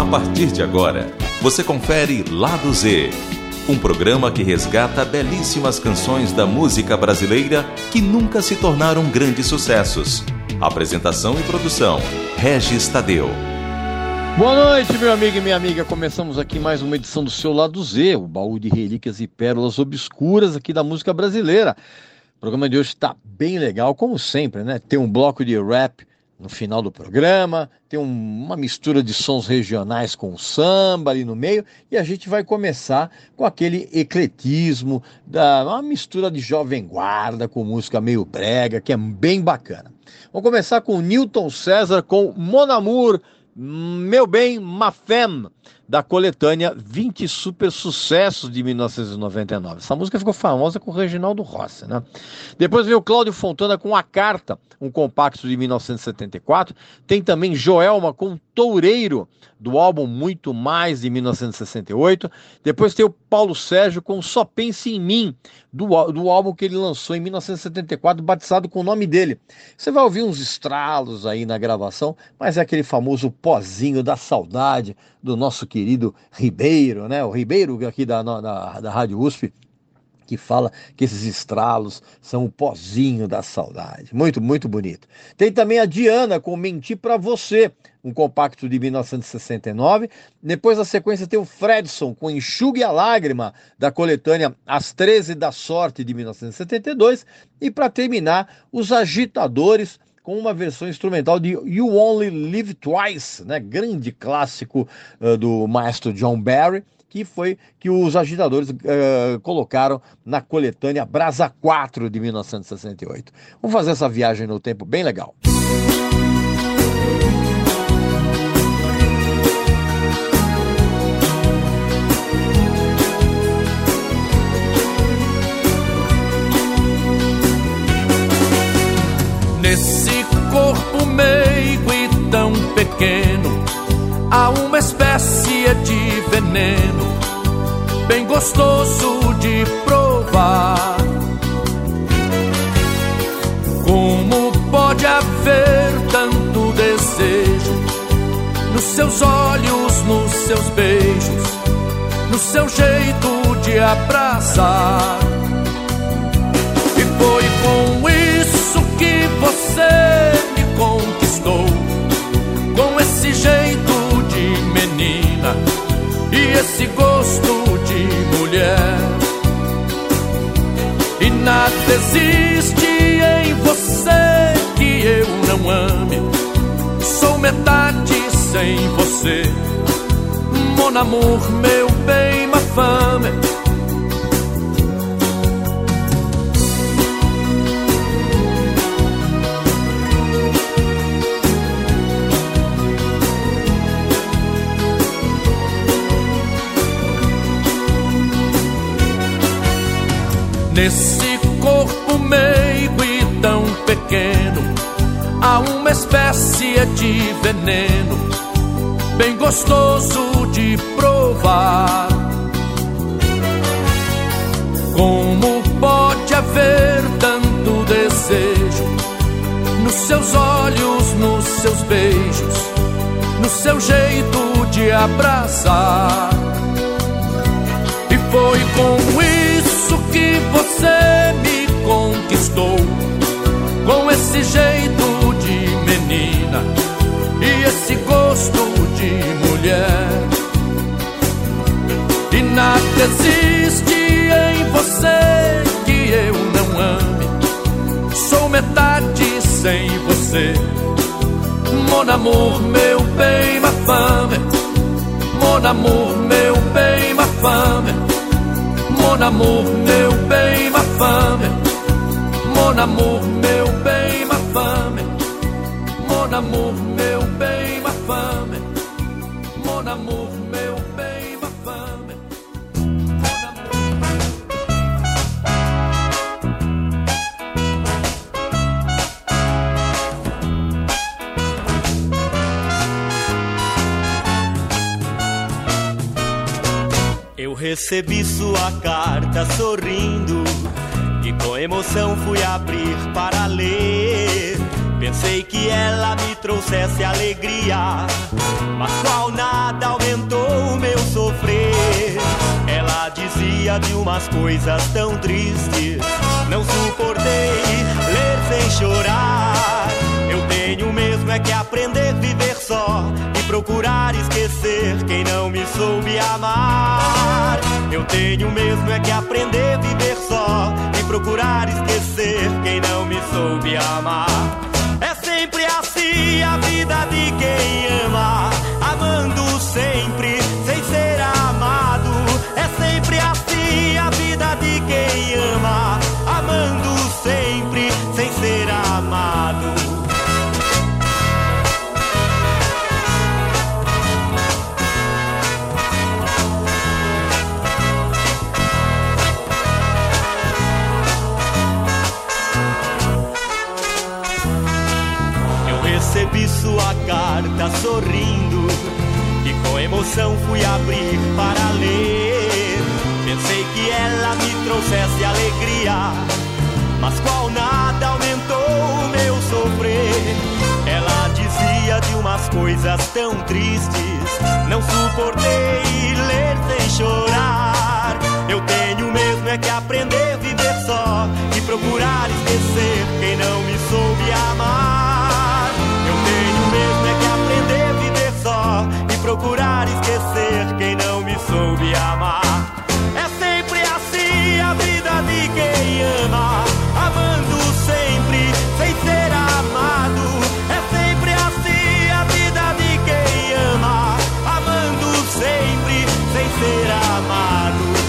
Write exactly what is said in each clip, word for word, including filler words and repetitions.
partir de agora, você confere Lado Z, um programa que resgata belíssimas canções da música brasileira que nunca se tornaram grandes sucessos. Apresentação e produção, Regis Tadeu. Boa noite, meu amigo e minha amiga. Começamos aqui mais uma edição do seu Lado Z, o baú de relíquias e pérolas obscuras aqui da música brasileira. O programa de hoje está bem legal, como sempre, né? Tem um bloco de rap no final do programa, tem um, uma mistura de sons regionais com samba ali no meio, e a gente vai começar com aquele ecletismo, da, uma mistura de jovem guarda com música meio brega, que é bem bacana. Vamos começar com o Newton César com Mon Amour, Meu Bem, Ma Femme, da coletânea vinte Super Sucessos de mil novecentos e noventa e nove. Essa música ficou famosa com o Reginaldo Rossi, né? Depois veio o Cláudio Fontana com A Carta, um compacto de mil novecentos e setenta e quatro. Tem também Joelma com Toureiro, do álbum Muito Mais, de mil novecentos e sessenta e oito. Depois tem o Paulo Sérgio com Só Pense em Mim, do, do álbum que ele lançou em mil novecentos e setenta e quatro, batizado com o nome dele. Você vai ouvir uns estralos aí na gravação, mas é aquele famoso pozinho da saudade do nosso querido Ribeiro, né? O Ribeiro aqui da, da, da Rádio U S P, que fala que esses estralos são o pozinho da saudade. Muito, muito bonito. Tem também a Diana com Mentir Pra Você, um compacto de mil novecentos e sessenta e nove. Depois, na sequência, tem o Fredson com Enxugue a Lágrima, da coletânea As treze da Sorte, de mil novecentos e setenta e dois. E, para terminar, os Agitadores, com uma versão instrumental de You Only Live Twice, né? Grande clássico uh, do maestro John Barry, que foi que os Agitadores uh, colocaram na coletânea Brasa quatro, de mil novecentos e sessenta e oito. Vamos fazer essa viagem no tempo bem legal. Nesse corpo meigo e tão pequeno, há uma espécie de veneno, bem gostoso de provar. Como pode haver tanto desejo nos seus olhos, nos seus beijos, no seu jeito de abraçar? E foi com isso que você me conquistou, com esse jeito de menina e esse gosto de mulher. E nada existe em você que eu não ame, sou metade sem você, mon amour, meu bem, ma femme. Nesse corpo meigo e tão pequeno, há uma espécie de veneno, bem gostoso de provar. Como pode haver tanto desejo nos seus olhos, nos seus beijos, no seu jeito de abraçar? E foi com isso que você me conquistou, com esse jeito de menina e esse gosto de mulher. E nada existe em você que eu não ame, sou metade sem você, mon amour, meu bem, ma femme. Mon amour, meu bem, ma femme. Mon amour, meu bem, ma femme. Mon amour, meu bem, ma femme. Mon amour, meu bem, ma femme. Mon amour, meu bem, ma femme. Eu recebi sua carta sorrindo e com emoção fui abrir para ler. Pensei que ela me trouxesse alegria, mas qual nada aumentou o meu sofrer. Ela dizia de umas coisas tão tristes, não suportei ler sem chorar. Eu tenho mesmo é que aprender a viver só e procurar esquecer quem não me soube amar. Eu tenho mesmo é que aprender a viver só e procurar esquecer quem não me soube amar. É sempre assim a vida de quem ama, amando sempre sem ser amado. É sempre assim a vida de quem ama, amando sempre sem ser amado. Recebi sua carta sorrindo e com emoção fui abrir para ler. Pensei que ela me trouxesse alegria, mas qual nada aumentou o meu sofrer. Ela dizia de umas coisas tão tristes, não suportei ler sem chorar. Eu tenho mesmo é que aprender a viver só e procurar esquecer quem não me soube amar. Eu tenho mesmo é que aprender a viver só e procurar esquecer quem não me soube amar. É sempre assim a vida de quem ama, amando sempre sem ser amado. É sempre assim a vida de quem ama, amando sempre sem ser amado.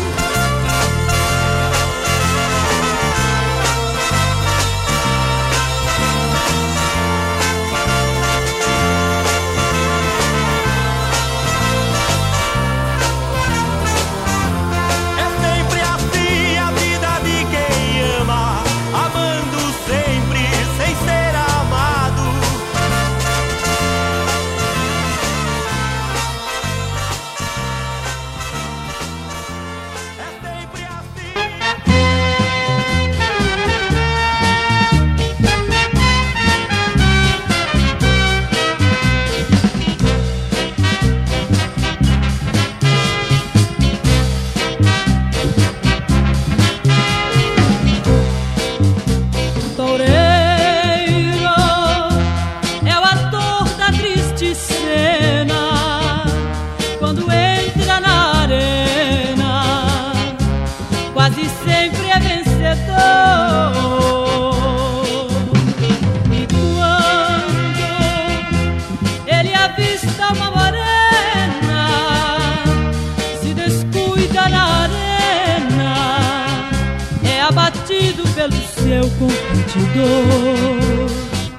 Seu competidor.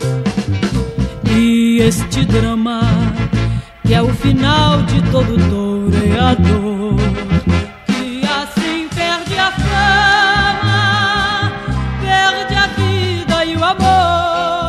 E este drama, que é o final de todo toureador, que assim perde a fama, perde a vida e o amor.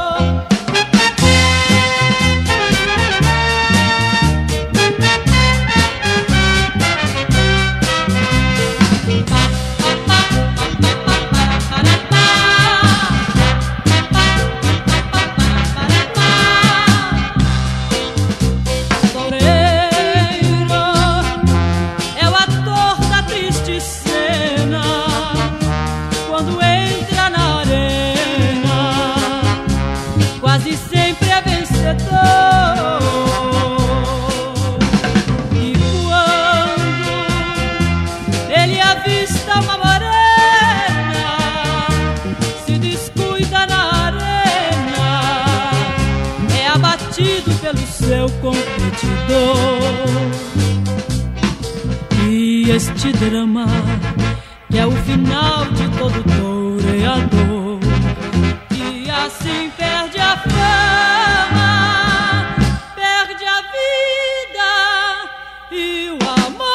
Seu competidor. E este drama, que é o final de todo toureador, que assim perde a fama, perde a vida e o amor.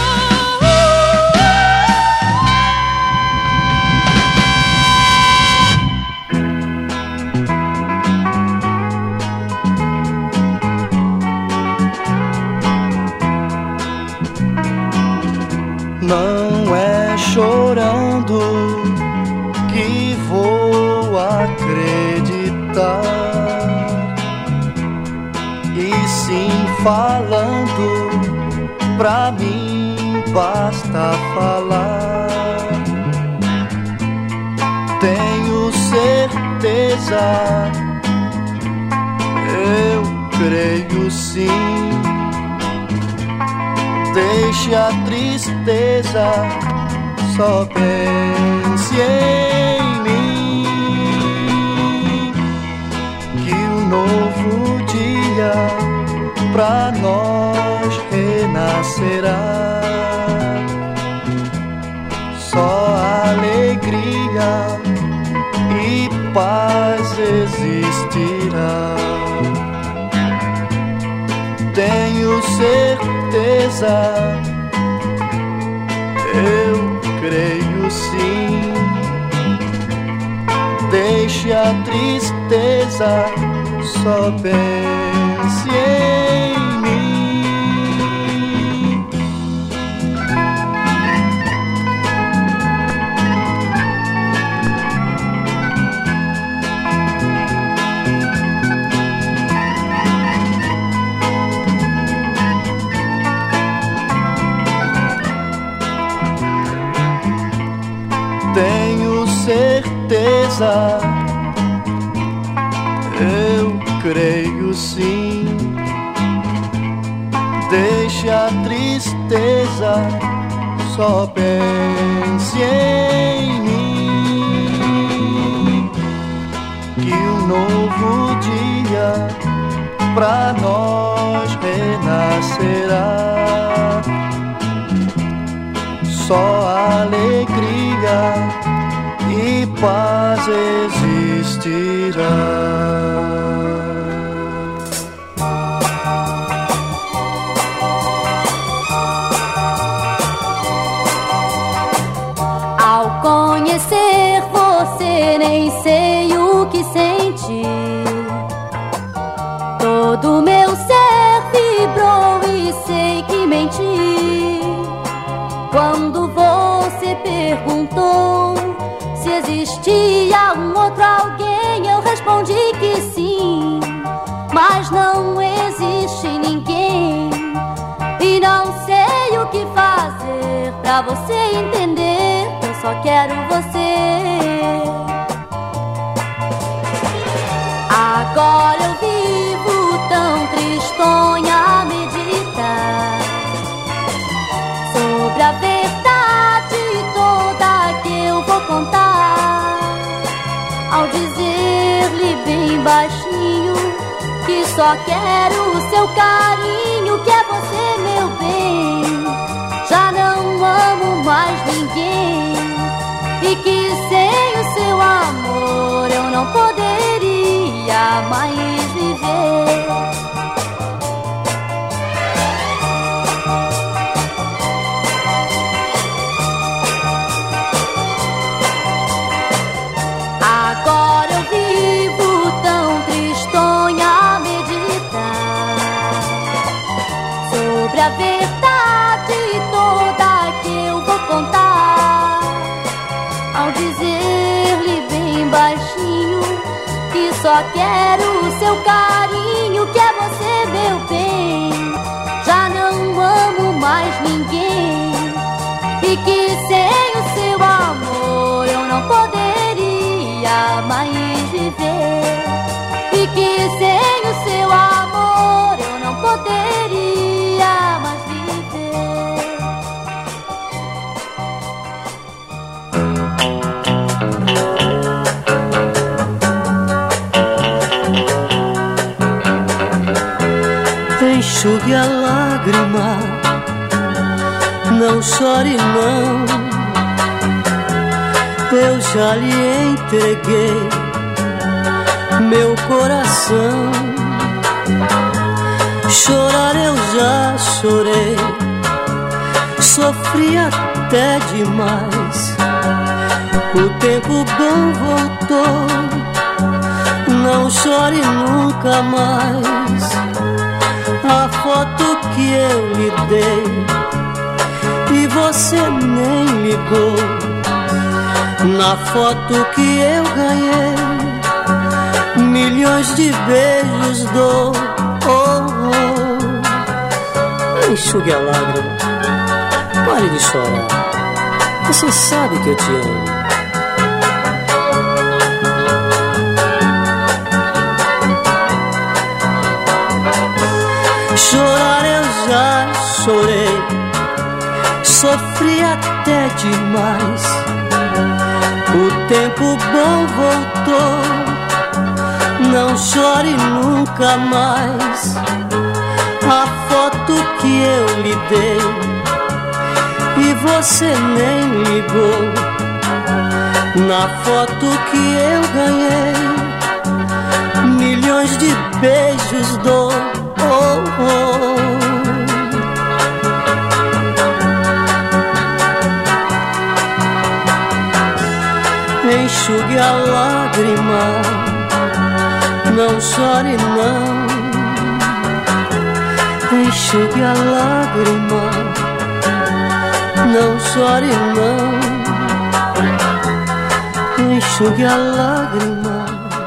Não é chorando que vou acreditar falando pra mim basta falar. Tenho certeza, eu creio sim. Deixe a tristeza, só pense em mim. Que um novo dia pra nós renascerá. Só alegria e paz existirá. Tenho certeza, eu creio sim. Deixe a tristeza, só pense em mim. Tenho certeza, eu creio sim. Deixe a tristeza, só pense em mim. Que um novo dia pra nós renascerá. Só alegria e paz existirá. Ao conhecer você, nem sei o que senti. Todo meu ser vibrou e sei que menti. Quando você perguntou se existia um outro alguém, eu respondi que sim, mas não existe ninguém. E não sei o que fazer pra você entender que eu só quero você. Agora eu vivo tão tristonha a meditar sobre a verdade toda que eu vou contar. Ao dizer-lhe bem baixinho que só quero o seu carinho, que é você, meu bem. Já não amo mais ninguém e que sem o seu amor eu não poderia mais viver. Agora eu vivo tão tristonha a meditar sobre a verdade toda que eu vou contar. Ao dizer-lhe bem baixinho que só quero o seu carinho, que é você, meu bem. Já não amo mais ninguém e que sem o seu amor eu não poderia mais viver. E que sem o seu amor eu não poderia mais viver. Enxugue a lágrima, não chore não. Eu já lhe entreguei meu coração. Chorar eu já chorei, sofri até demais. O tempo bom voltou, não chore nunca mais. A foto que eu lhe dei e você nem ligou. Na foto que eu ganhei, milhões de beijos dou. Oh, oh. enxugue a lágrima, pare de chorar. Você sabe que eu te amo. Chorar eu já chorei, sofri até demais. O tempo bom voltou, não chore nunca mais. A foto que eu lhe dei e você nem ligou. Na foto que eu ganhei, milhões de beijos dou. Oh, oh. Enxugue a lágrima, não chore não. Enxugue a lágrima, não chore não. Enxugue a lágrima.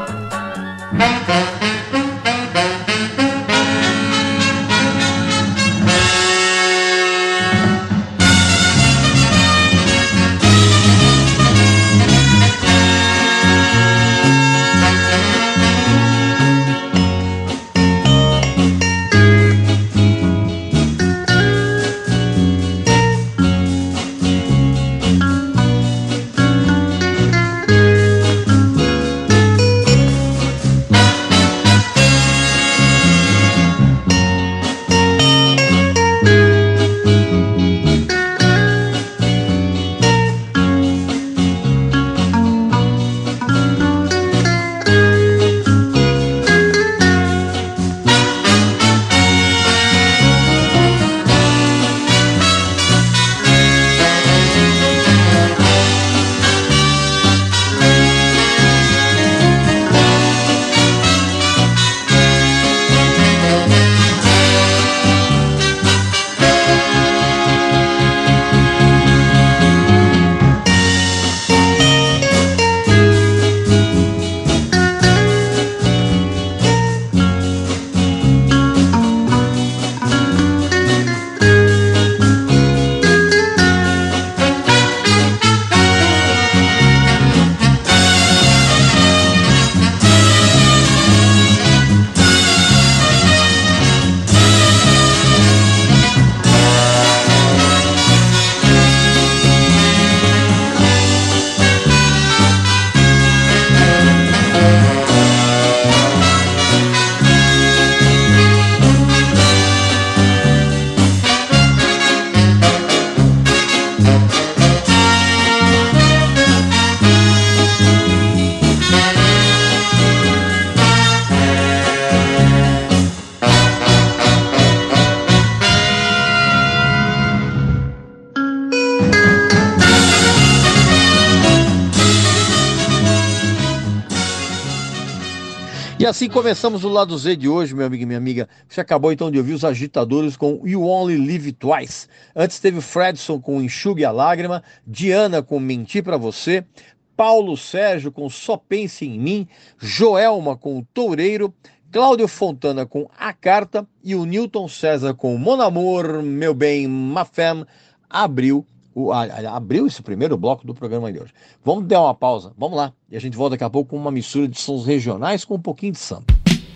E assim começamos o Lado Z de hoje, meu amigo e minha amiga. Você acabou então de ouvir os Agitadores com You Only Live Twice. Antes teve o Fredson com Enxugue a Lágrima, Diana com Mentir Pra Você, Paulo Sérgio com Só Pense em Mim, Joelma com o Toureiro, Cláudio Fontana com A Carta e o Newton César com Mon Amour, Meu Bem, Ma Femme, abriu O, a, a, abriu esse primeiro bloco do programa de hoje. Vamos dar uma pausa, vamos lá. E a gente volta daqui a pouco com uma mistura de sons regionais com um pouquinho de samba.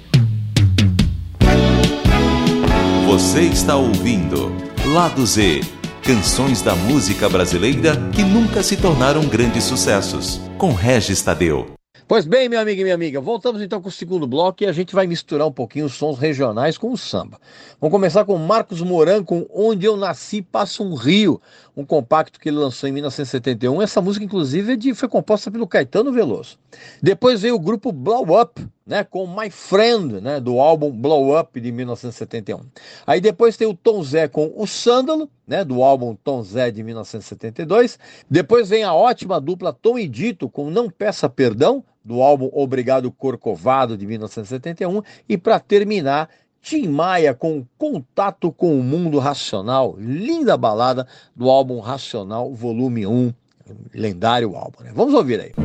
Você está ouvindo Lado Z, canções da música brasileira que nunca se tornaram grandes sucessos, com Regis Tadeu. Pois bem, meu amigo e minha amiga, voltamos então com o segundo bloco e a gente vai misturar um pouquinho os sons regionais com o samba. Vamos começar com Marcos Moran com Onde Eu Nasci Passa um Rio, um compacto que ele lançou em mil novecentos e setenta e um. Essa música, inclusive, é de, foi composta pelo Caetano Veloso. Depois veio o grupo Blow Up, né, com My Friend, né, do álbum Blow Up de mil novecentos e setenta e um. Aí depois tem o Tom Zé com O Sândalo, né, do álbum Tom Zé de mil novecentos e setenta e dois. Depois vem a ótima dupla Tom e Dito com Não Peça Perdão, do álbum Obrigado Corcovado de mil novecentos e setenta e um. E para terminar, Tim Maia com Contato com o Mundo Racional, linda balada do álbum Racional volume um, lendário álbum, né? Vamos ouvir aí.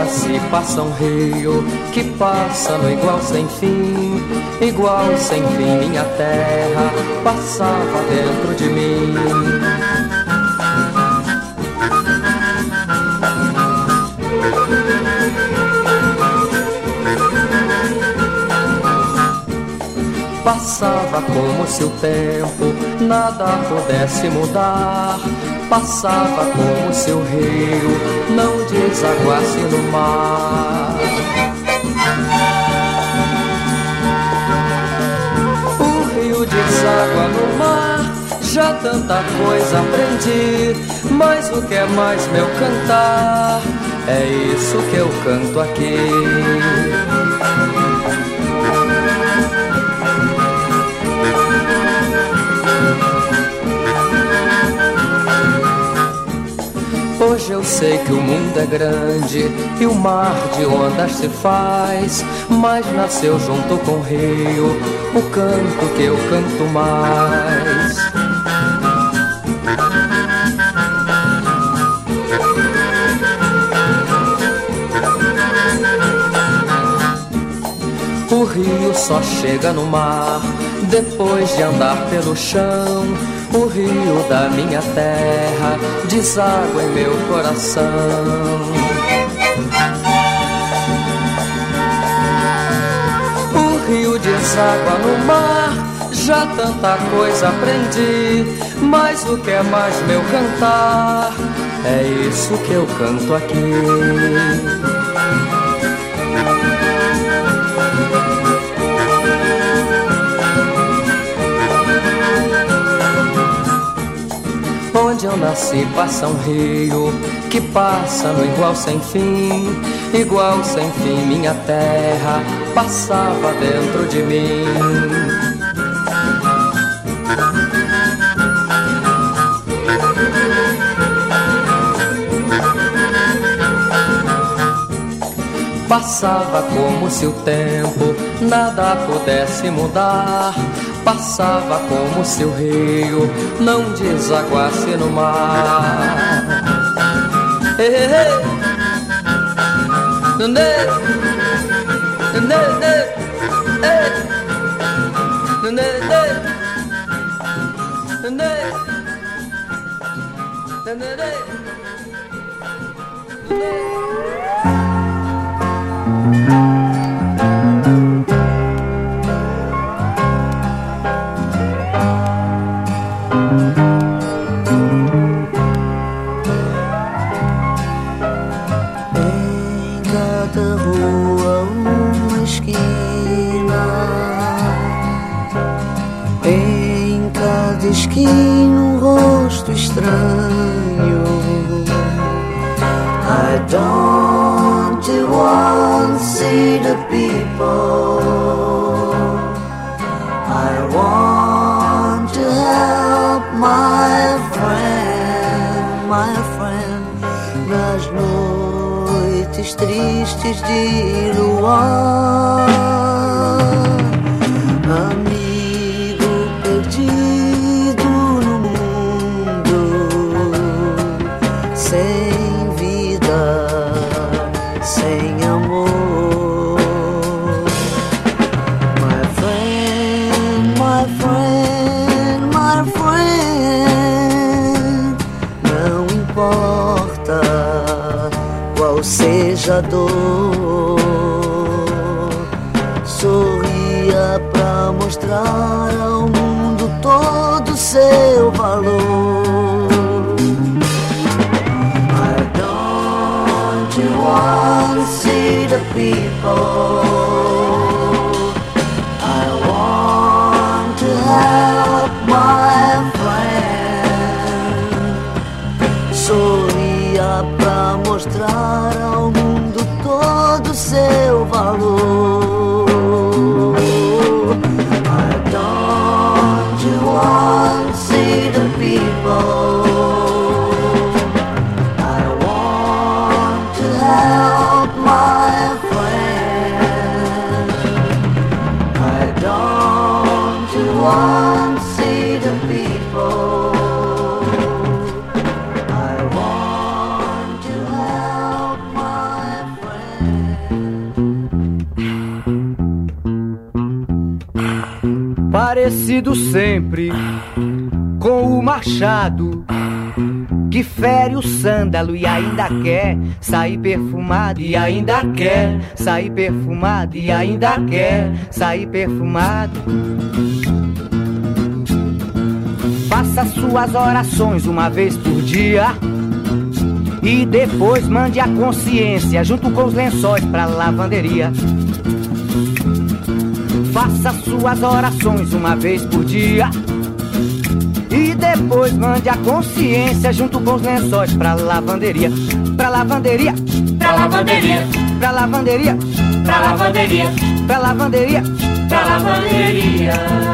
nasci passa um rio que passa no igual sem fim, igual sem fim minha terra passava dentro de mim. Passava como se o tempo nada pudesse mudar. Passava como se o rio não desaguasse no mar. O rio deságua no mar, já tanta coisa aprendi. Mas o que é mais meu cantar, é isso que eu canto aqui. Hoje eu sei que o mundo é grande e o mar de ondas se faz, mas nasceu junto com o rio o canto que eu canto mais. O rio só chega no mar depois de andar pelo chão. O rio da minha terra deságua em meu coração. O rio deságua no mar, já tanta coisa aprendi. Mas o que é mais meu cantar, é isso que eu canto aqui. Onde eu nasci passa um rio que passa no igual sem fim, igual sem fim minha terra passava dentro de mim. Passava como se o tempo nada pudesse mudar. Passava como se o rio não desaguasse no mar. Ei, ei, ei. Nê, nê, nê, ei. Nê, nê, nê, nê, nê, nê. Esquina um rosto estranho. I don't want to see the people. I want to help my friend, my friend. Nas noites tristes de luar, amigo perdido no mundo, sem vida, sem amor. My friend, my friend, my friend. Não importa qual seja a dor, sorria pra mostrar ao mundo todo seu valor. I don't want to see the people. I want to help my friend. Sorria pra mostrar ao mundo todo seu valor. I don't want to see the people. I want to help my friend. I don't want to see the people. I want to help my friend. parecido sempre com o machado que fere o sândalo e ainda quer sair perfumado, e ainda quer sair perfumado, e ainda quer sair perfumado. Faça suas orações uma vez por dia e depois mande a consciência junto com os lençóis pra lavanderia. Faça suas orações uma vez por dia e depois mande a consciência junto com os lençóis pra lavanderia. Pra lavanderia, pra lavanderia, pra lavanderia, pra lavanderia, pra lavanderia, pra lavanderia.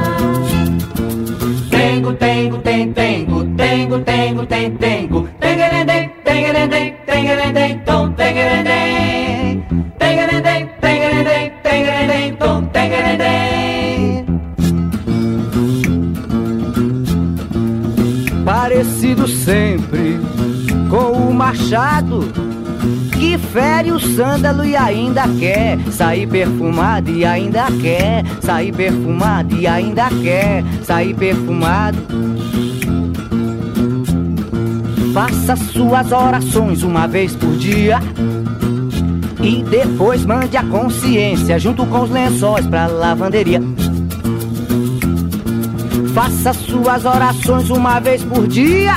Tengo, tengo, tem, tengo, tengo, tengo, tem, tengo. Tengerendem, tengerendem, tengerendem, tom, tengerendem. Tengerendem, tengerendem, tengerendem, tom, tengerendem. Parecido sempre com o machado que fere o sândalo e ainda quer sair perfumado, e ainda quer sair perfumado, e ainda quer sair perfumado. Faça suas orações uma vez por dia e depois mande a consciência junto com os lençóis pra lavanderia. Faça suas orações uma vez por dia,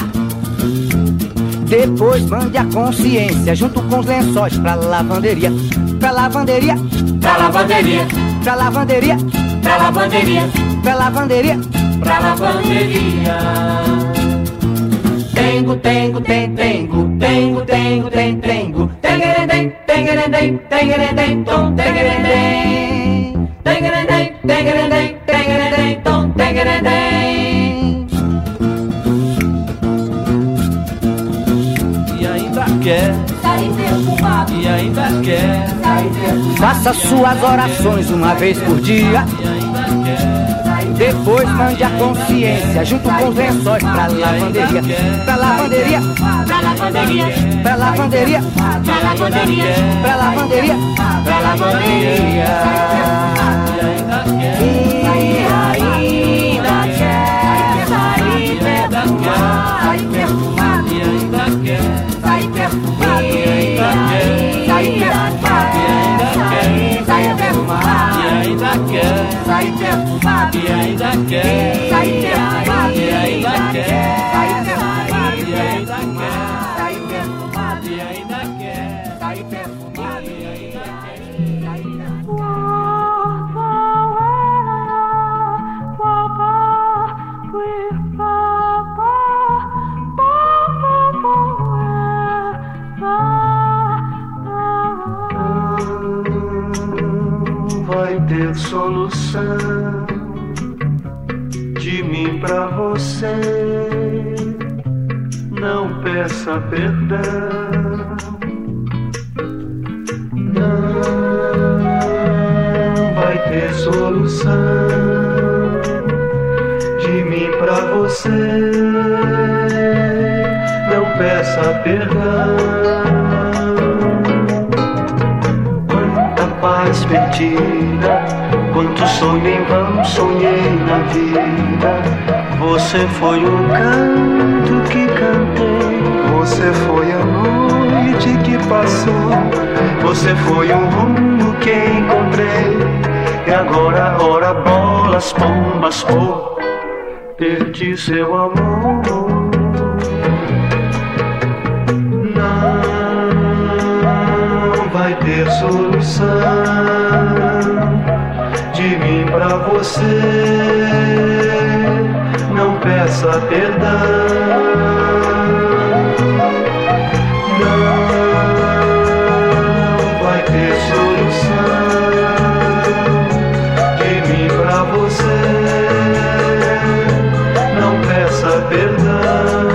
depois mande a consciência junto com os lençóis pra lavanderia. Pra lavanderia, pra lavanderia, pra lavanderia, pra lavanderia, pra lavanderia, pra lavanderia. Tengo, tengo, tem, tengo, tengo, tengo, tem, tengo. Tengerendem, tengerendem, tengerendem, tom, tengerendem. Tengerendem, tengerendem, tengerendem, tom, tengerendem. E ainda quer sair perfumado, e ainda quer sair perfumado. Faça suas orações uma vez por dia, e ainda quer depois mande a consciência junto com os lençóis pra lavanderia. Pra lavanderia, Pra lavanderia, pra lavanderia, pra lavanderia, pra lavanderia, pra lavanderia. e ainda quer E ainda quer sair perfumado, sair perfumado, e ainda quer sair perfumado, e ainda quer sair perfumado, e ainda quer sair perfumado, e ainda quer sair perfumado, e ainda quer sair perfumado, e ainda quer sair perfumado, e ainda quer sair perfumado, e ainda quer sair perfumado, e ainda Vai ter solução de mim pra você. Não peça perdão. Não vai ter solução de mim pra você. Não peça perdão. Paz perdida, quanto sonho em vão sonhei na vida. Você foi um canto que cantei, você foi a noite que passou, você foi um rumo que encontrei. E agora, ora bolas, pombas, pô, perdi seu amor. Vai ter solução de mim pra você. Não peça perdão. Não vai ter solução de mim pra você. Não peça perdão.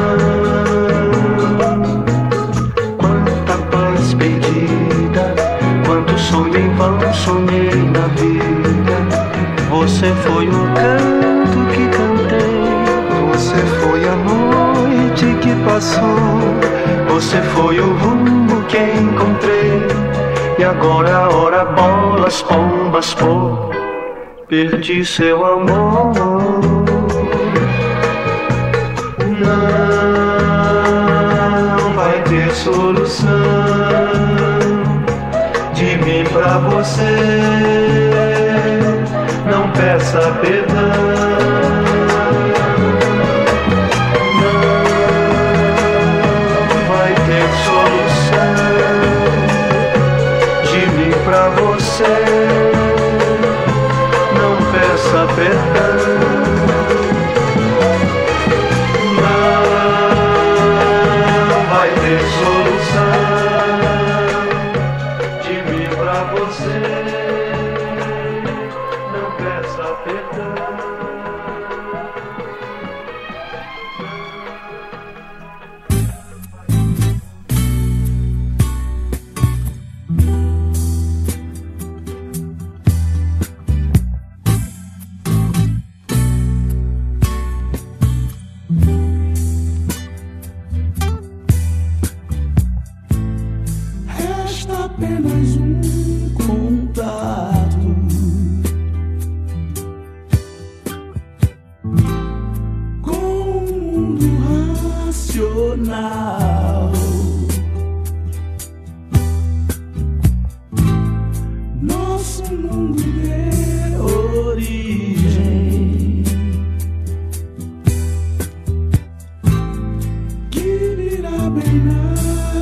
Quanta paz perdida, quanto sonho em vão sonhei na vida. Você foi um canto que cantei, você foi a noite que passou, você foi o rumo que encontrei. E agora, ora bolas, pombas, pô, perdi seu amor. solução de mim pra você. Não peça perdão. Pra você, não peça perdão. Não vai ter solução de mim pra você, não peça perdão. Apenas um contato com o mundo racional. Nosso mundo de origem que virá bem natural.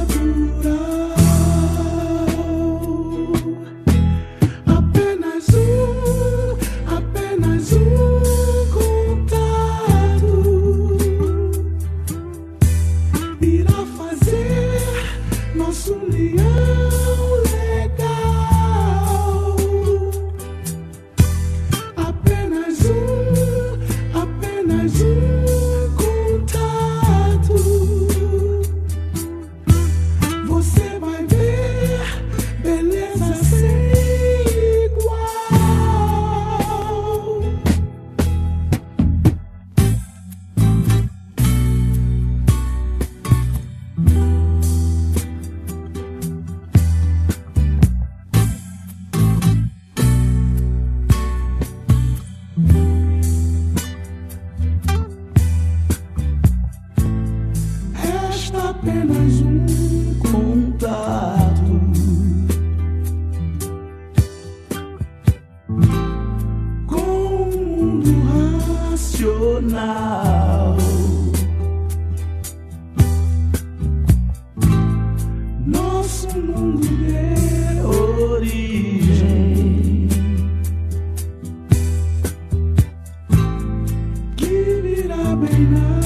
Apenas um contato com o mundo racional. Nosso mundo de origem que virá bem natural.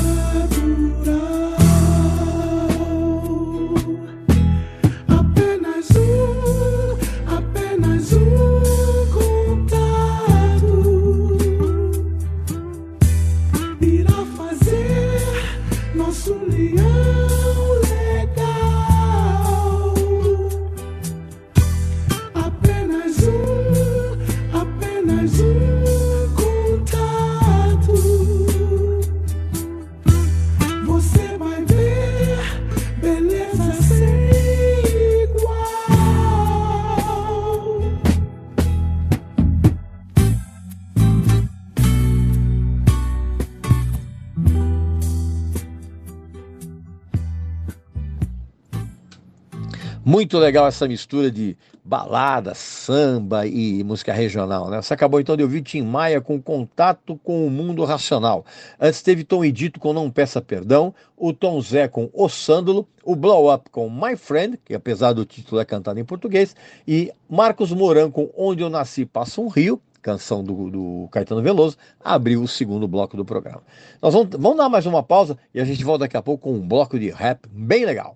Muito legal essa mistura de balada, samba e música regional, né? Você acabou então de ouvir Tim Maia com Contato com o Mundo Racional. Antes teve Tom e Dito com Não Peça Perdão, o Tom Zé com O Sândalo, o Blow Up com My Friend, que apesar do título é cantado em português, e Marcos Moran com Onde Eu Nasci Passa um Rio, canção do, do Caetano Veloso, abriu o segundo bloco do programa. Nós vamos, vamos dar mais uma pausa e a gente volta daqui a pouco com um bloco de rap bem legal.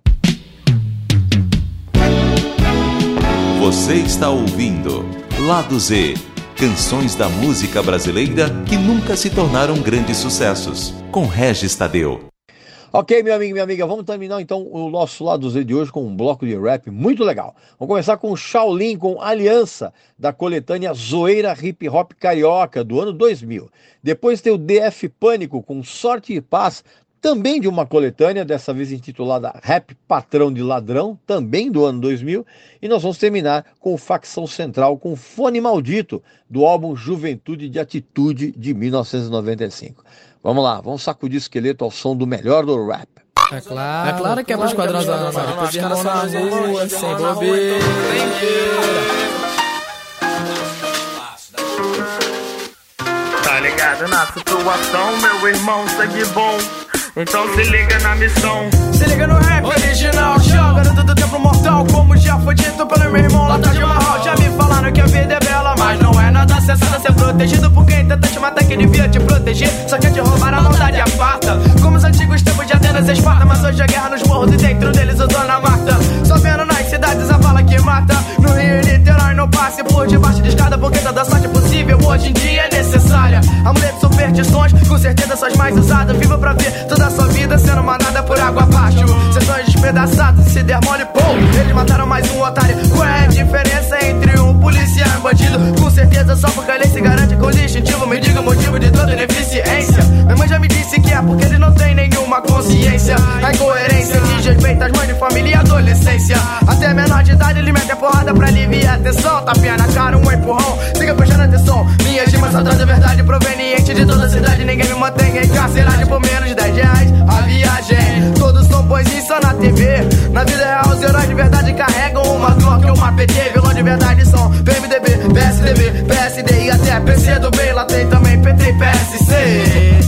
Você está ouvindo Lado Z, canções da música brasileira que nunca se tornaram grandes sucessos, com Regis Tadeu. Ok, meu amigo e minha amiga, vamos terminar então o nosso Lado Z de hoje com um bloco de rap muito legal. Vamos começar com o Shaolin, com Aliança, da coletânea Zoeira Hip Hop Carioca, do ano dois mil. Depois tem o D F Pânico, com Sorte e Paz, também de uma coletânea, dessa vez intitulada Rap Patrão de Ladrão, também do ano dois mil, e nós vamos terminar com o Facção Central, com Fone Maldito, do álbum Juventude de Atitude, de mil novecentos e noventa e cinco. Vamos lá, vamos sacudir o esqueleto ao som do melhor do rap. É claro, é claro que é pros quadrões da nossa. Depois de mão na rua, sem bobeira. Tá ligado na situação, meu irmão, sangue bom. Então se liga na missão. Se liga no rap original, garoto do tempo mortal. Como já foi dito pelo meu irmão lá de Marral. Já me falaram que a vida é bela, mas não é nada acessado a ser protegido por quem tenta te matar, que devia te proteger. Só quer te roubar, a maldade aparta. Como os antigos tempos de Atenas e Esparta. Mas hoje a guerra nos morros e dentro deles o Dona Marta. Só vendo nas cidades a bala que mata. No Rio e Niterói não passe por debaixo de escada, porque toda sorte possível hoje em dia é necessária. Amuleto de superstições, com certeza são as mais usadas. Viva pra ver toda a sua vida sendo mandada por água abaixo. Sessões despedaçadas, se der mole, pô, eles mataram mais um otário. Qual é a diferença entre um policial e um bandido? Com certeza só porque a lei se garante com distintivo. Me diga o motivo de toda ineficiência. Minha mãe já me disse que é porque eles não têm nenhuma consciência. A incoerência diz respeito às mães de família e adolescência. Até menor de idade ele mete a porrada pra aliviar a tensão. Tapinha na cara, um empurrão, fica prestando atenção. Minhas rimas só trazem verdade proveniente de toda a cidade. Ninguém me mantém encarcerado por menos de dez reais a viagem. Todos são boizinhos só na T V. Na vida real os heróis de verdade carregam uma Glock e uma P T. Vilão de verdade são P M D B, P S D B, P S D e até P C do bem. Lá tem também P T e P S C.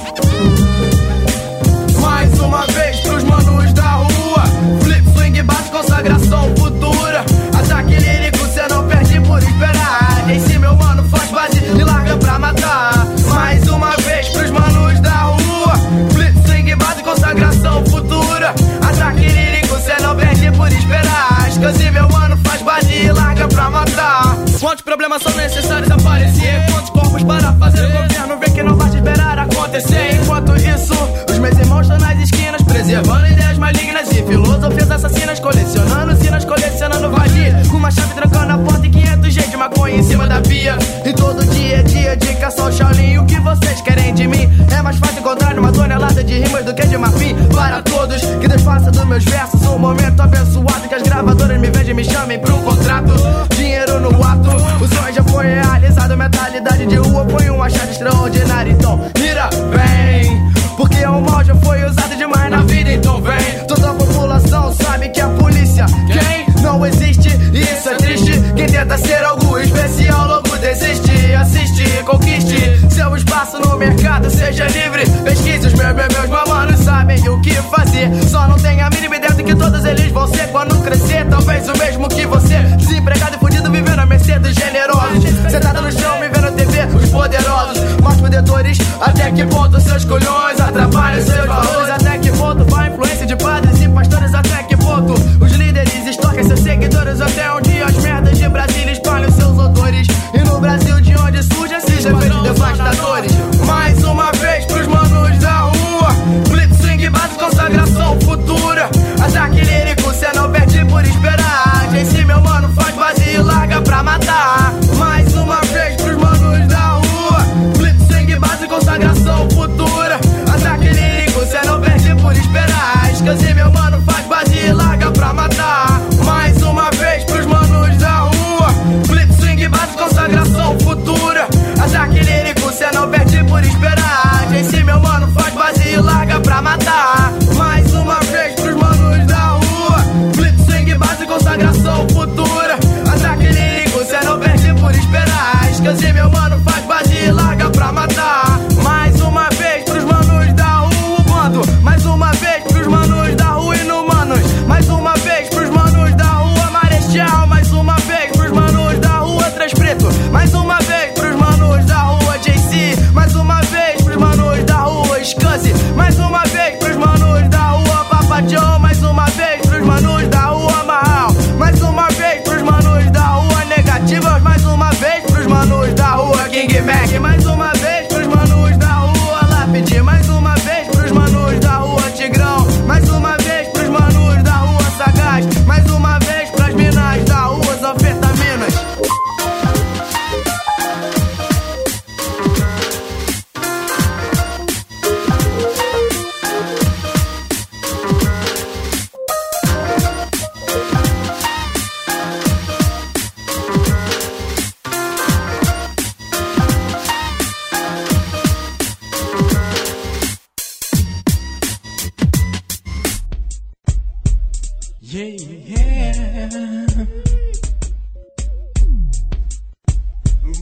Mais uma vez pros manos da rua. Flip, swing, base, consagração futura. Ataque lírico, cê não perde por esperar. Em si meu mano faz base e larga pra matar. Mais uma vez pros manos da rua. Flip, swing, base, consagração futura. Ataque lírico, cê não perde por esperar. Escance meu mano faz base e larga pra matar. Quantos problemas são necessários aparecer? Quantos corpos para fazer o governo ver que não basta esperar acontecer? Enquanto isso, os meus irmãos estão nas esquinas, preservando ideias malignas e filosofias assassinas, colecionando sinas, colecionando valia, com uma chave trancando a porta e quinhentos jeitos de maconha em cima da pia. E todo dia é dia de caçar o Shaolin. O que vocês querem de mim? É mais fácil encontrar uma tonelada de rimas do que de marfim. Para todos, que Deus faça dos meus versos um momento abençoado, que as gravadoras me vejam e me chamem pra um contrato. Dinheiro no ato, o sonho já foi realizado. Mentalidade de rua foi um achado extraordinário. Então mira bem, porque o mal já foi usado demais na vida. Então vem, toda a população sabe que a polícia quem não existe, e isso é triste. Quem tenta ser algo especial logo desiste. Assiste, conquiste seu espaço no mercado, seja livre. Pesquise os meus, meus, meus mamanos sabem o que fazer. Só não tem a mínima ideia de que todos eles vão ser quando crescer. Talvez o mesmo que você, desempregado e fudido, vivendo a mercê dos generosos. Sentado no chão, me vendo T V, os poderosos. Mas protetores, até que ponto seus colhões atrapalham seus valores? Até que ponto vai a influência de padres e pastores? Até que ponto os líderes estorquem seus seguidores? Até onde as merdas de Brasília espalham seus odores? E no Brasil de onde surgem esses efeitos devastadores? Mais uma vez pros manos da rua. Flip, swing, base, consagração futura. Ataque lírico, cê não perde por esperar. Em si meu mano faz base e larga pra matar. Mais uma vez pros manos da rua. Flip, swing, base, consagração futura. Ataque lírico, cê não perde por esperar. Escance meu mano faz base e larga pra matar. Mais uma vez pros manos da rua. Flip, swing, base, consagração futura. Ataque lírico, cê não perde por esperar. Em si meu mano faz base e larga pra matar. Mais uma vez pros manos da rua. Flip, swing, base, consagração futura. Ataque lírico, cê não perde por esperar. Escance meu mano faz base e larga pra matar. Mais uma vez pros manos da rua, mano. Mais uma vez pros manos da rua inumanos. Mais uma vez pros manos da rua Marechal. Mais uma vez pros manos da rua Três Preto. Mais uma vez pros manos da rua J C. Mais uma vez pros manos da rua Scuzzy. Mais uma vez pros manos da rua Papa John. Mais uma vez pros manos da rua Marral. Mais uma vez pros manos da rua Negativas. Mais uma vez pros manos da rua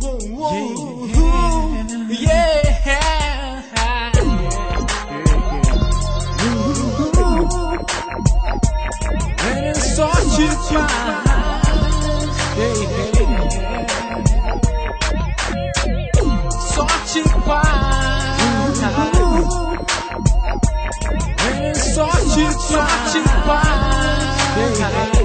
Sorte faz, sorte faz, sorte, sorte faz.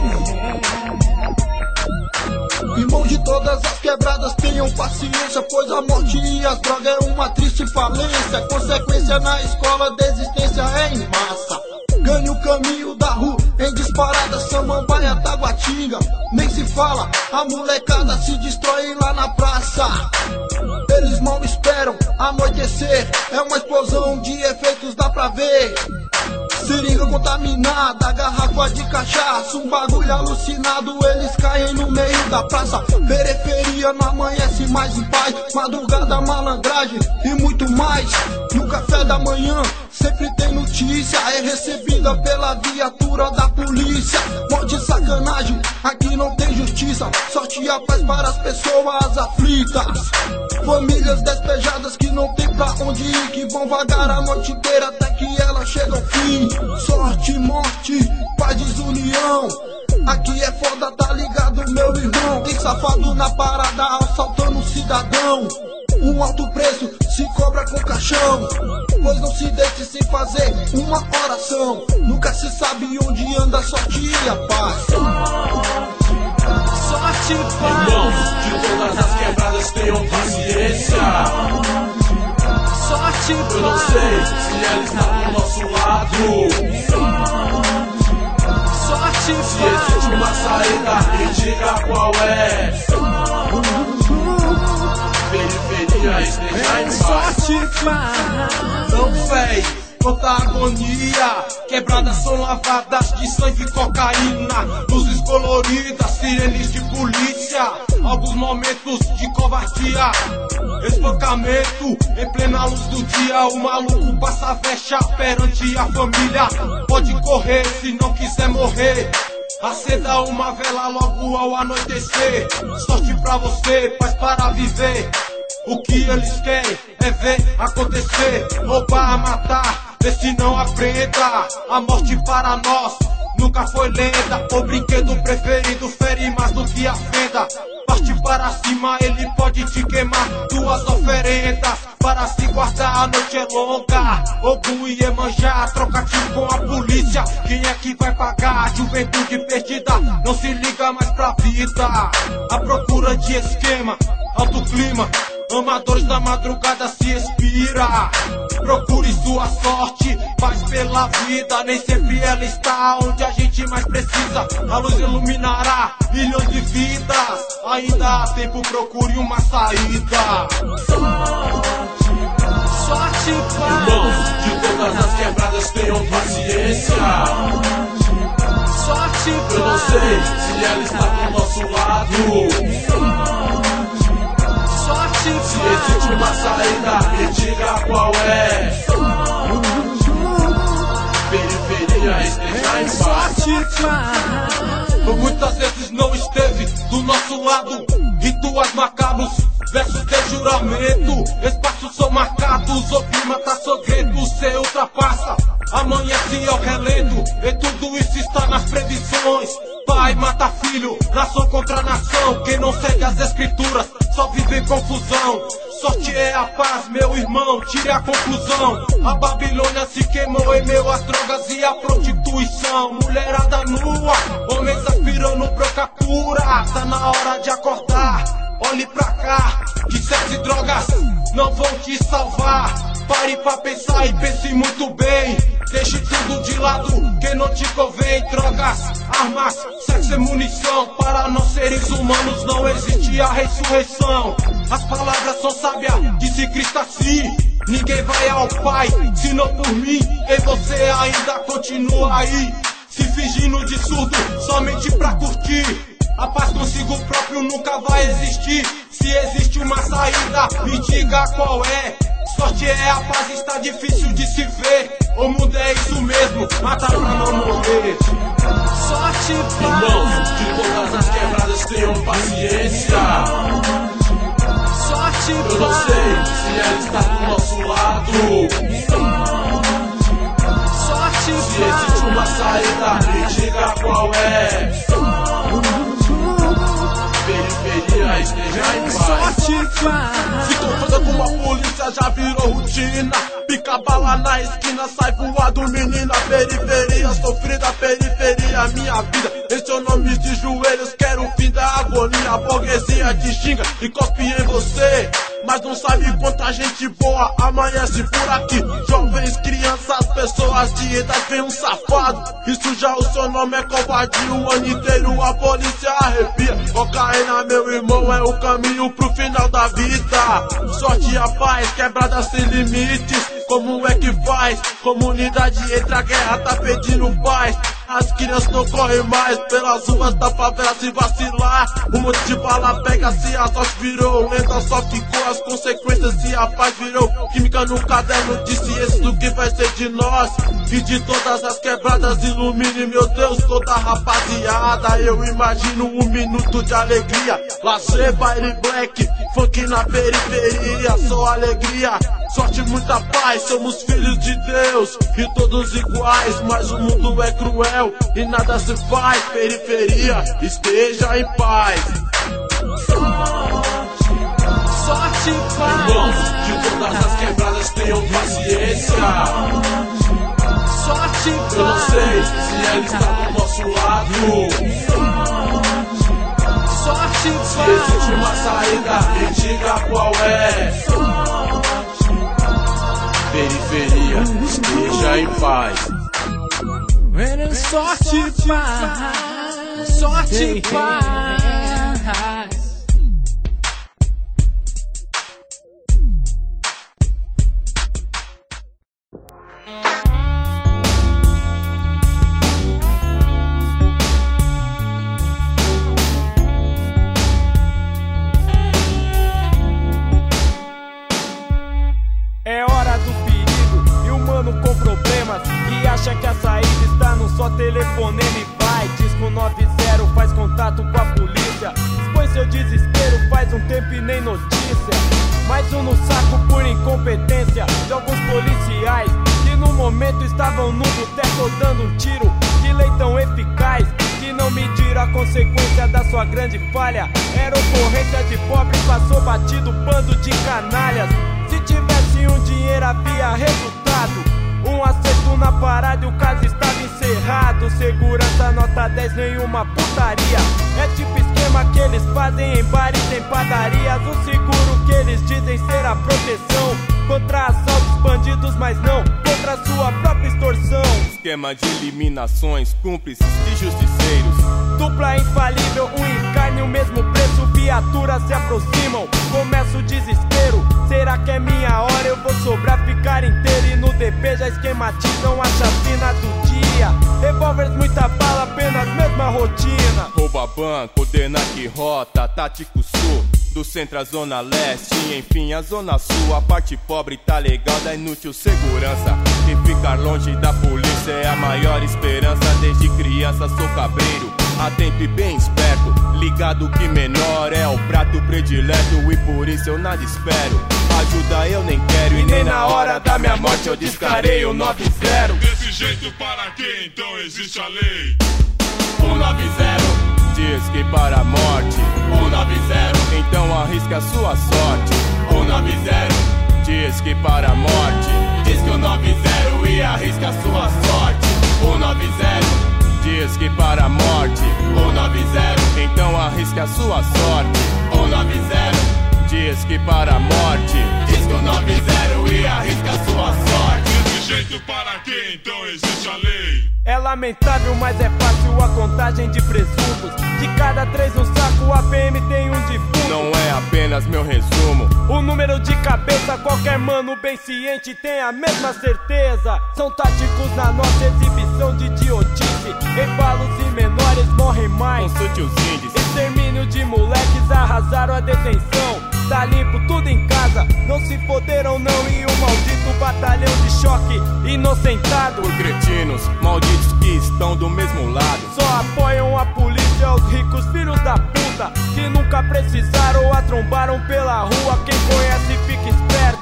Irmão de todas as quebradas, tenham paciência, pois a morte e as drogas é uma triste falência. Consequência na escola, desistência é em massa. Ganha o caminho da rua em disparada, Samambaia, Taguatinga, nem se fala, a molecada se destrói lá na praça. Eles mal esperam anoitecer, é uma explosão de efeitos, dá pra ver. Seringa contaminada, garrafa de cachaça, um bagulho alucinado, eles caem no meio da praça. Periferia não amanhece mais em paz, madrugada, malandragem e muito mais. No café da manhã sempre tem notícia, é recebida pela viatura da polícia. Morte e sacanagem, aqui não tem justiça, sorte e a paz para as pessoas aflitas. Famílias despejadas que não tem pra onde ir, que vão vagar a noite inteira até que ela chega ao fim. Sorte, morte, paz, desunião, aqui é foda, tá ligado, meu irmão? Tem safado na parada, assaltando um cidadão. Um alto preço se cobra com caixão, pois não se deixe sem fazer uma oração. Nunca se sabe onde anda a sorte e a paz. Sorte faz. Irmãos de todas as quebradas, tenham paciência. Sorte faz. Eu não sei se ela está do nosso lado. Sorte faz. Se existe uma saída, me diga qual é. Periferia esteja em sorte faz. Não sei quanta agonia, quebradas são lavadas de sangue e cocaína, luzes coloridas, sirenes de polícia, alguns momentos de covardia, espancamento em plena luz do dia. O maluco passa a vexa perante a família, pode correr se não quiser morrer. Acenda uma vela logo ao anoitecer, sorte pra você, paz para viver. O que eles querem é ver acontecer, roubar, matar, vê se não aprenda. A morte para nós nunca foi lenda, o brinquedo preferido fere mais do que a fenda. Parte para cima, ele pode te queimar, duas oferendas para se guardar, a noite é longa. Ogum e Iemanjá, troca tiro com a polícia, quem é que vai pagar? Juventude perdida, não se liga mais pra vida. A procura de esquema, alto clima, amadores da madrugada se expira. Procure sua sorte, paz pela vida, nem sempre ela está onde a gente mais precisa. A luz iluminará milhões de vidas, ainda há tempo, procure uma saída. Sorte faz. Irmãos de todas as quebradas, tenham paciência. Sorte faz. Eu não sei se ela está do nosso lado. Sorte se faz. existe uma saída, me diga qual é. Periferia esteja em paz. Sorte faz. Muitas vezes não esteve do nosso lado, rituais macabros, versos de juramento, espaços são marcados, o clima tá sangrento, cê ultrapassa, amanhece ao relento, e tudo isso está nas previsões. Pai mata filho, nação contra nação, quem não segue as escrituras só vive em confusão. Sorte é a paz, meu irmão, tire a conclusão. A Babilônia se queimou em meio às drogas e a prostituição. Mulherada nua, homens aspirando broca pura. Tá na hora de acordar, olhe pra cá, que sexo e drogas não vão te salvar. Pare pra pensar e pense muito bem, deixe tudo de lado que não te convém. Drogas, armas, sexo e munição, para nós seres humanos não existe a ressurreição. As palavras são sábias, disse Cristo assim: ninguém vai ao Pai, senão por mim. E você ainda continua aí, se fingindo de surdo, somente pra curtir. A paz consigo próprio nunca vai existir. Se existe uma saída, me diga qual é. Sorte é a paz, está difícil de se ver. O mundo é isso mesmo, mata pra não morrer. Sorte faz. Irmãos de todas as quebradas, tenham paciência. não sei se ela está do nosso lado. Sorte se existe uma saída, me diga qual é. Periferia, esteja em paz. Se confronta com a polícia já virou rotina. Pica bala na esquina, sai voado, menina. Periferia, sofrida, periferia, minha vida. Esse é o nome de joelhos, quero o fim da agonia. A burguesia te xinga e cospe em você, mas não sabe quanta gente boa amanhece por aqui. Jovens, crianças, pessoas de idade, vem um safado. Isso já o seu nome é covardia. O ano inteiro a polícia arrepia. Cocaína, meu irmão, é o caminho pro final da vida. Sorte e a paz, quebrada sem limites. Como é que faz? Comunidade entre a guerra tá pedindo paz. As crianças não correm mais pelas ruas da favela se vacilar. Um monte de bala pega, se a sorte virou lenta, só ficou as consequências. Se a paz virou química no caderno de ciências do que vai ser de nós. E de todas as quebradas ilumine, meu Deus, toda a rapaziada. Eu imagino um minuto de alegria, lazer, baile black, funk na periferia, só alegria, sorte, muita paz. Somos filhos de Deus e todos iguais, mas o mundo é cruel e nada se faz. Periferia, esteja em paz. Sorte e paz. Irmãos de todas as quebradas, tenham paciência. Sorte e paz. Eu não sei se ela está do nosso lado. Sorte e se paz. existe uma saída, me diga qual é. Periferia, esteja em paz. Sorte e paz. Sorte e paz. É hora do perigo e o mano com problemas que acha que a saída está num só telefonema e vai. Disco nove zero, faz contato com a polícia, expõe seu desespero, faz um tempo e nem notícia. Mais um no saco por incompetência de alguns policiais que no momento estavam no boteco dando um tiro de lei tão eficaz que não mediram a consequência da sua grande falha. Era ocorrência de pobre, passou batido, bando de canalhas. Se tivesse um dinheiro havia resultado, um acerto na parada e o caso estava encerrado. Segurança nota dez, nenhuma putaria. É tipo esquema que eles fazem em bares, em padarias. O seguro que eles dizem ser a proteção contra assaltos, bandidos, mas não contra a sua própria extorsão. Esquema de eliminações, cúmplices e justiceiros. Dupla infalível, um encarne, o mesmo preço. Viaturas se aproximam, começa o desespero. Será que é minha hora? Eu vou sobrar, ficar inteiro. E no D P já esquematizam a chacina do dia. Revólveres, muita bala, apenas mesma rotina. Rouba banco, coordena que rota, tático sul. Do centro à zona leste, enfim a zona sul. A parte pobre tá legal, da inútil segurança. E ficar longe da polícia é a maior esperança. Desde criança sou cabreiro, atento e bem esperto. Ligado que menor é o prato predileto. E por isso eu nada espero, ajuda eu nem quero. E nem na hora da minha morte eu descarei o nove zero. Desse jeito para quê? Então existe a lei. um nove zero diz que para a morte. um nove zero então arrisca a sua sorte. um nove zero diz que para a morte. Diz que o nove zero e arrisca a sua sorte. um nove zero diz que para a morte. um nove zero então arrisca a sua sorte. um nove zero diz que para a morte. Diz que o nove zero e arrisca a sua sorte. Desse jeito para quê? Então existe a lei. É lamentável, mas é fácil a contagem de presuntos. De cada três no saco, a P M tem um defunto. Não é apenas meu resumo. O número de cabeça, qualquer mano bem ciente tem a mesma certeza. São táticos na nossa exibição de idiotice. Embalos e menores morrem mais. Com sutis índices. Extermínio de moleques, arrasaram a detenção. Tá limpo tudo em casa, não se foderam não. E o maldito batalhão de choque, inocentado por cretinos, malditos que estão do mesmo lado. Só apoiam a polícia, os ricos filhos da puta, que nunca precisaram ou a trombaram pela rua. Quem conhece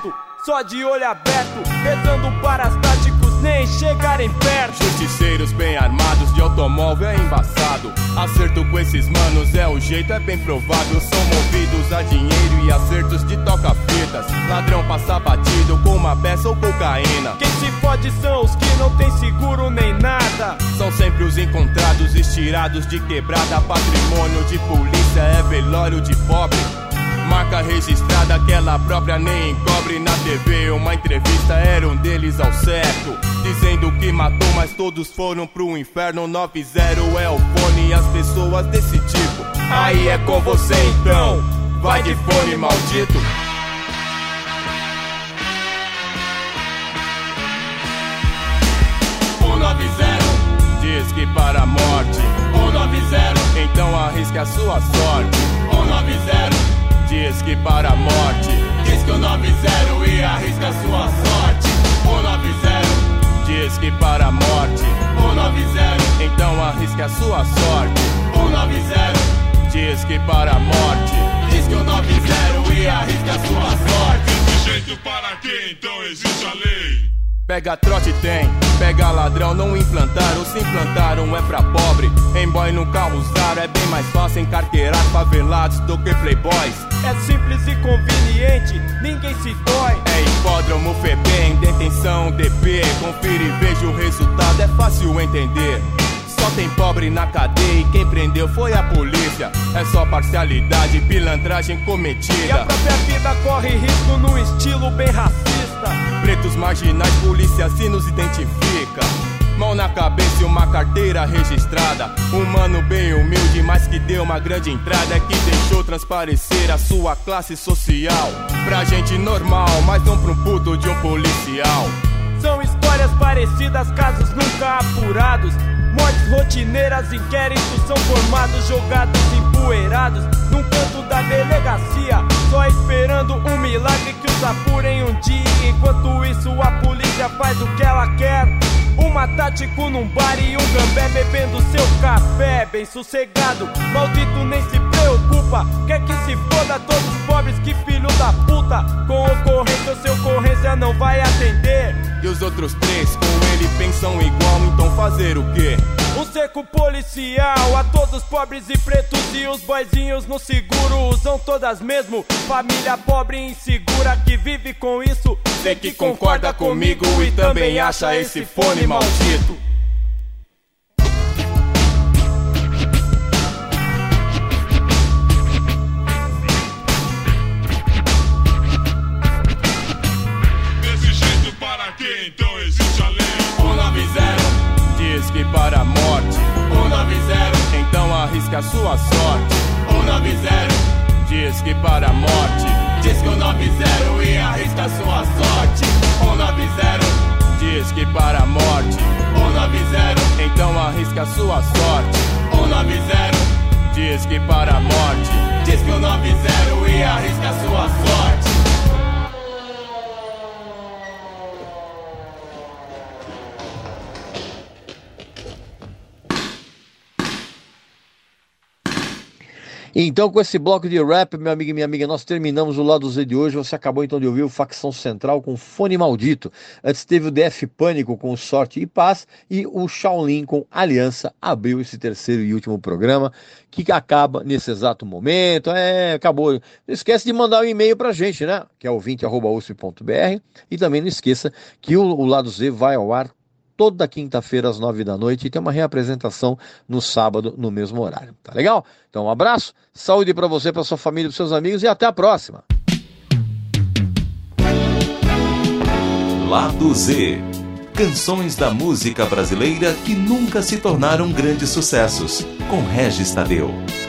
certo, só de olho aberto, rezando para as táticos nem chegarem perto. Justiceiros bem armados de automóvel é embaçado. Acerto com esses manos é o jeito, é bem provável. São movidos a dinheiro e acertos de toca-fitas. Ladrão passa batido com uma peça ou cocaína. Quem se fode são os que não tem seguro nem nada. São sempre os encontrados estirados de quebrada. Patrimônio de polícia é velório de pobre. Marca registrada, aquela própria nem encobre. Na T V uma entrevista, era um deles ao certo, dizendo que matou, mas todos foram pro inferno. Nove zero é o fone e as pessoas desse tipo. Aí é com você então, vai de fone maldito. um nove zero diz que para a morte. um nove zero então arrisque a sua sorte. um nove zero diz que para a morte. Diz que o nove zero e arrisca sua sorte. um nove zero diz que para a morte. um nove zero então arrisque a sua sorte. um nove zero diz que para a morte. Diz que o nove zero e arrisca sua sorte. Desse jeito para quê? Então existe a lei. Pega trote tem, pega ladrão, não implantaram, se implantaram é pra pobre. Em boy no carro usar é bem mais fácil encarqueirar favelados do que playboys. É simples e conveniente, ninguém se dói. É hipódromo, Febem, detenção, D P. Confira e veja o resultado, é fácil entender. Só tem pobre na cadeia e quem prendeu foi a polícia. É só parcialidade, pilantragem cometida. E a própria vida corre risco num estilo bem racista. Pretos marginais, polícia se nos identifica. Mão na cabeça e uma carteira registrada. Um mano bem humilde, mas que deu uma grande entrada. É que deixou transparecer a sua classe social. Pra gente normal, mas não pra um puto de um policial. São histórias parecidas, casos nunca apurados. Mortes rotineiras, inquéritos são formados, jogados empoeirados num canto da delegacia, só esperando um milagre que os apurem um dia. Enquanto isso a polícia faz o que ela quer. Uma tático num bar e um gambé bebendo seu café bem sossegado. Maldito nem se preocupa, quer que se foda todos os pobres, que filho da puta. Com ocorrência ou sem ocorrência não vai atender. E os outros três com ele pensam igual, então fazer o quê? Um cerco policial a todos pobres e pretos. E os boizinhos no seguro usam todas mesmo. Família pobre e insegura que vive com isso. Sei que concorda comigo e também acha esse fone maldito. Desse jeito para quê? Então existe a lei. um nove zero diz que para a morte. um nove zero então arrisca a sua sorte. um nove zero diz que para a morte. Diz que o nove zero e arrisca a sua sorte. um nove zero diz que para a morte. um nove zero então arrisca a sua sorte. um nove zero diz que para a morte. Diz que o nove zero e arrisca a sua sorte. Então, com esse bloco de rap, meu amigo e minha amiga, nós terminamos o Lado Z de hoje. Você acabou então de ouvir o Facção Central com Fone Maldito. Antes teve o D F Pânico com Sorte e Paz. E o Shaolin com Aliança abriu esse terceiro e último programa, que acaba nesse exato momento. É, acabou. Não esquece de mandar um e-mail pra gente, né? Que é ouvinte arroba u s p ponto b r. E também não esqueça que o, o Lado Z vai ao ar toda quinta-feira às nove da noite e tem uma reapresentação no sábado no mesmo horário. Tá legal? Então um abraço, saúde para você, para sua família, para seus amigos e até a próxima. Lado Z. Canções da música brasileira que nunca se tornaram grandes sucessos, com Regis Tadeu.